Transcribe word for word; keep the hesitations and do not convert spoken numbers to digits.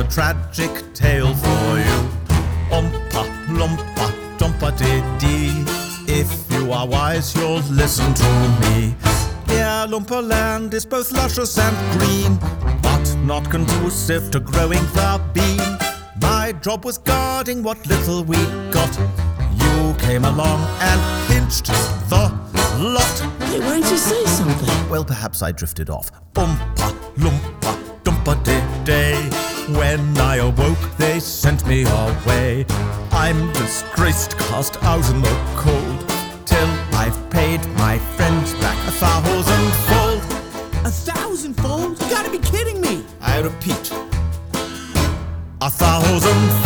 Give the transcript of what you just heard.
tragic tale for you. Oompa, loompa, dumpa-dee-dee. If you are wise, you'll listen to me. Yeah, Loompa Land is both luscious and green, but not conducive to growing the bean. My job was guarding what little we got. You came along and pinched the lot. Hey, why didn't you say something? Well, perhaps I drifted off. Oompa, loompa, dumpa-dee-day. When I awoke, they sent me away. I'm disgraced, cast out in the cold, till I've paid my friends back a thousandfold. A thousandfold? You gotta be kidding me! I repeat, a thousandfold.